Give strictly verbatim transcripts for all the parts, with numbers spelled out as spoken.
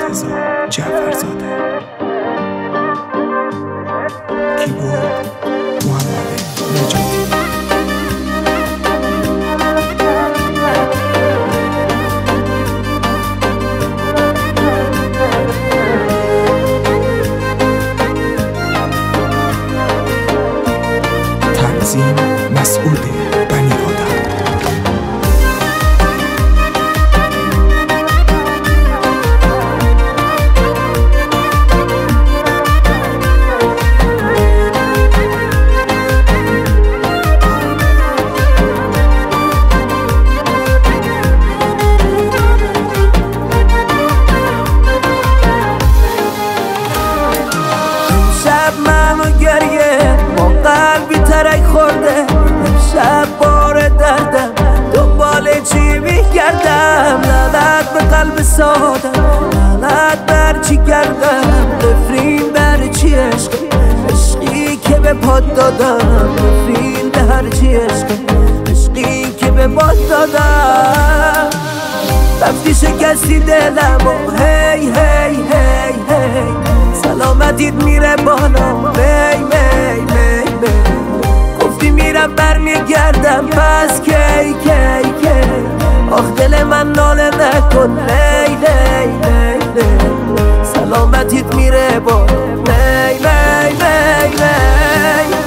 رضا جعفرزاده. کیبورد محمد نجاتی. تنظیم مسعود بنی آدم. شب بار دردم دنبال چی میگردم، لعنت به قلب سادم، لعنت بر چی گردم، نفرین بر چی عشقی، عشقی که به پاد دادم، نفرین به هر چی عشقی، عشقی که به پاد دادم. رفتی شکستی دلم و هی هی هی هی سلامتیت میره بالا، می می می می گفتی میرم برمیگردم، پس کی کی کی آخ دل من ناله نکن، لی لی لی لی سلامتیت میره بالا، می می می می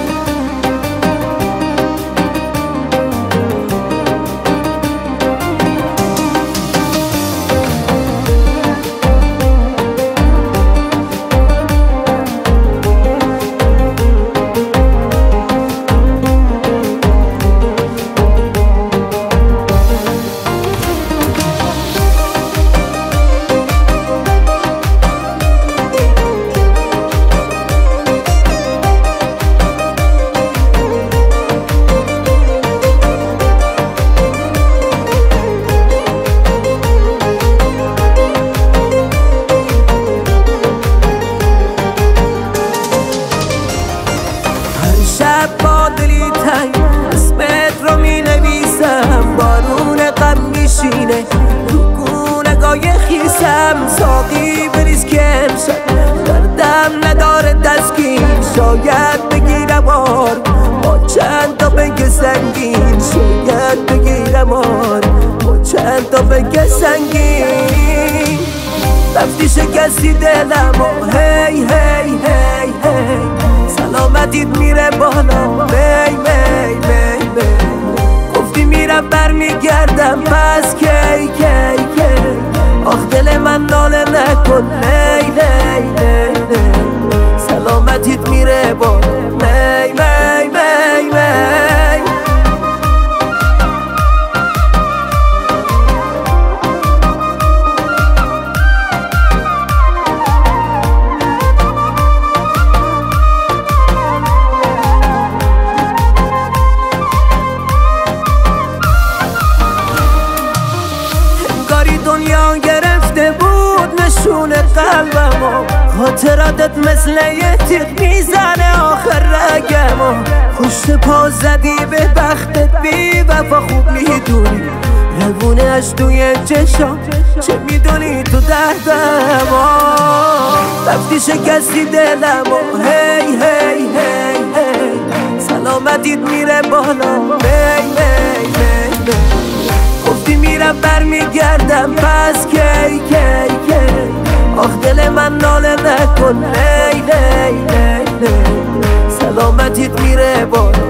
با دلی تنگ اسمت رو می نویسم، بارون غم میشینه رو گونه‌گاه خیسم، ساقی بریز که امشب دردم نداره دستگیر، شاید بگیرم آر با چند تا بگه سنگین، شاید بگیرم آر با چند تا بگه سنگین. رفتی شکستی دلم و هی هی هی هی سلامتیت میره بالا، می می می می گفتی میرم برمیگردم، پس کی کی کی آخ دل من ناله نکن، لی لی لی لی سلامتیت میره بالا، می می می می دنیا گرفته بود نشون قلبمو، خاطراتت مثل یه تیغ میزنه آخر رگمو، پشت پا زدی به بختت بی وفا، خوب میدونی روونه‌اش توی چشام، چه میدونی تو دردمو. رفتی شکستی دلمو هی هی هی هی سلامتیت میره بالا، می می می می گفتی میرم برمیگردم، پس کی کی کی آخ دل من ناله نکن، لی لی لی لی سلامتیت میره بالا.